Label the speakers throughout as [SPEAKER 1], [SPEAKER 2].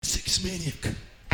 [SPEAKER 1] Sex maniac.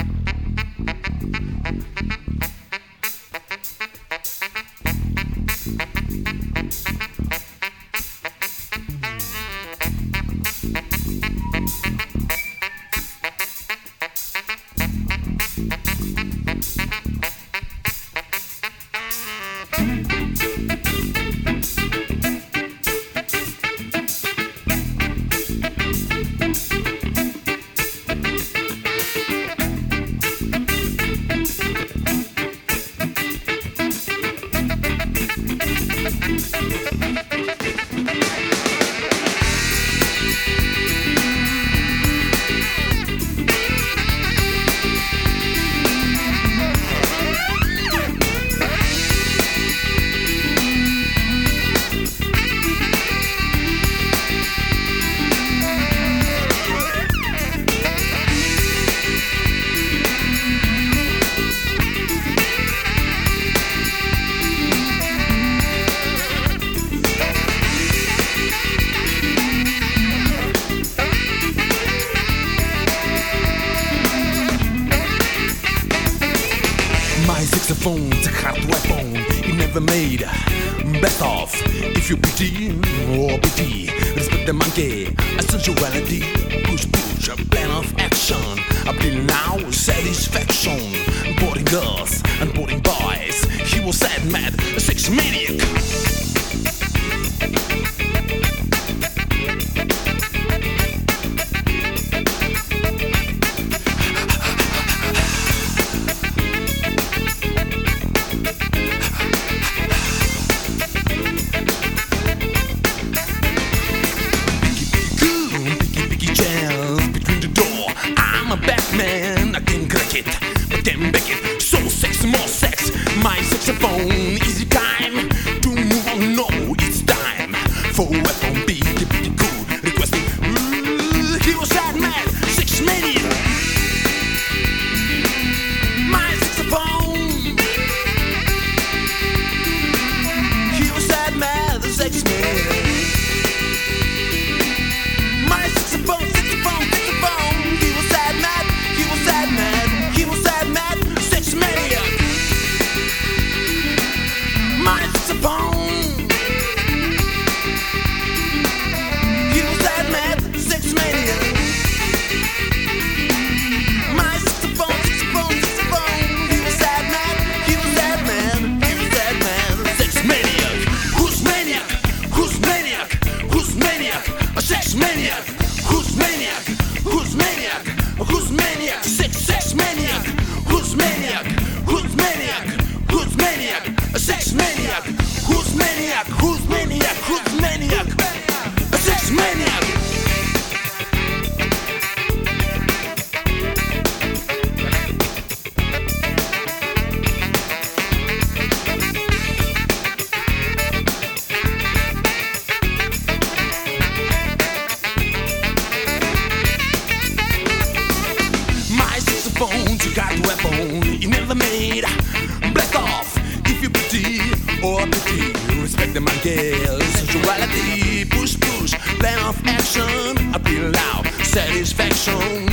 [SPEAKER 1] My saxophone's a hard weapon, it never made best of. If you pity or pity, respect the monkey, a sensuality, push, a plan of action, up till now, satisfaction. Boarding girls and boarding boys, he was sad, mad, a sex maniac. Man, I can crack it, but then back it. So sex, more sex. My saxophone, easy time to move on. No, it's time for a weapon. Pretty cool. Requesting. He was sad, mad, sex maniac. My saxophone. He was sad, mad, sex maniac. My saxophone, saxophone, saxophone. He was sad, mad. He was sad, mad, sex maniac. My saxophone. He was sad, mad, sex maniac. My saxophone, saxophone, saxophone. He was sad, mad, he was sad, sex maniac. Who's maniac? Who's maniac? Who's maniac? A sex maniac. Who's maniac? Who's maniac? Who's maniac? Sex maniac. Who's maniac? Who's maniac? Who's maniac? A sex maniac. Who's maniac? Who's maniac? Who's maniac? A sex maniac. You got weapon, you never made blast off. If you pity or pity, respect the monkey, sensuality, push, plan of action, appeal loud, satisfaction.